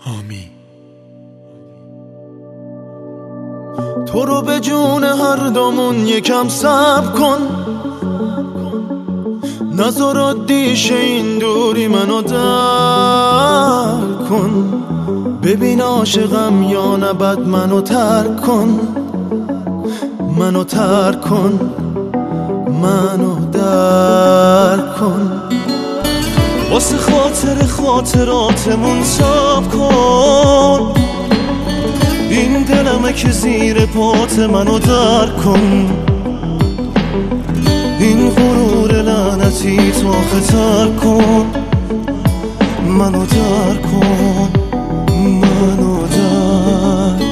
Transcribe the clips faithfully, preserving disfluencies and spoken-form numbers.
آمین. تو رو به جون هر دومون یکم صبر کن، نذار عادی شه این دوری منو درک کن. ببین عاشقم یا نه بد منو ترک کن، منو ترک کن، منو درک کن. واسه خاطر خاطراتمون صبر کن، این دلمه که زیر پات منو درک کن. این غرور لعنتی تو خطر کن، منو درک کن، منو درک.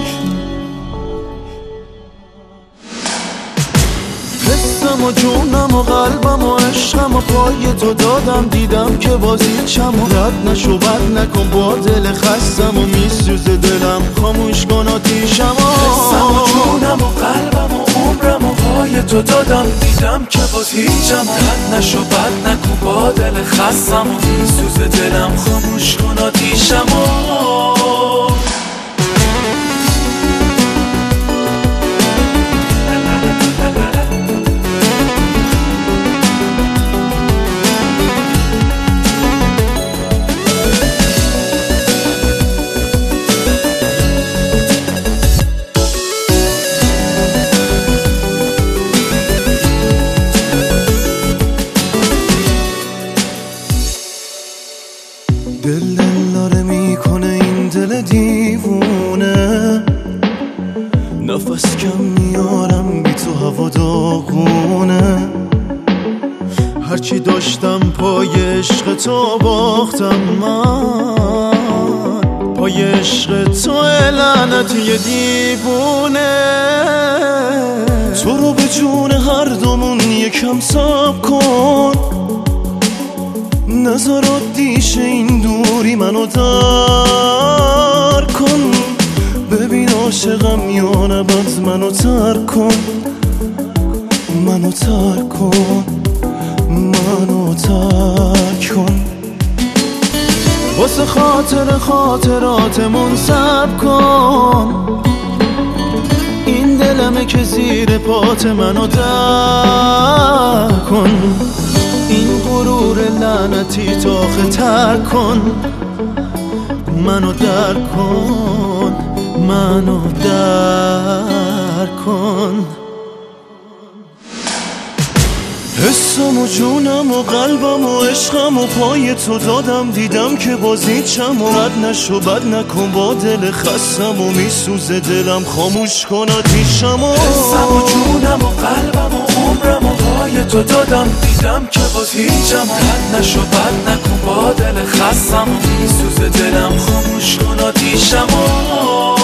حسم و جونم و قلبم و عشقم و پای تو دادم، دیدم که بازی چم و رد نشو بد نکن با دل خستم و میسوزه دلم، خاموش کن آتیشم. حسم و جونم و قلبم و عمرم و پای تو دادم، دیدم که باز هیچم رد نشو بد نکن با دل خستم و میسوزه دلم، خاموش کن آتیشم. دل دلاره میکنه این دل دیوونه، نفس کم میارم بی تو هوا داغونه. هرچی داشتم پای عشق تو باختم من، پای عشق تو لعنتی دیوونه. تو رو به جون هر دومون یکم صبر کن، نذار عادی شه این دوری منو درک کن. ببین عاشقم یا نه بد منو ترک کن، منو ترک کن، منو ترک کن. واسه خاطر خاطراتمون صبر کن، این دلمه که زیر پات منو درک کن. این غرور لعنتی تو خطر کن، منو درک کن، منو درک کن. حسم و جونم و قلبم و عشقم و پای تو دادم، دیدم که بازی چم و رد نشو بد نکن با دل خستم و میسوزه دلم، خاموش کن آتیشم. حسم و جونم و قلبم و عمرم و پای تو دادم، دیدم که باز هیچم رد نشو بد نکن با دل خستم و میسوزه دلم، خاموش کن آتیشم.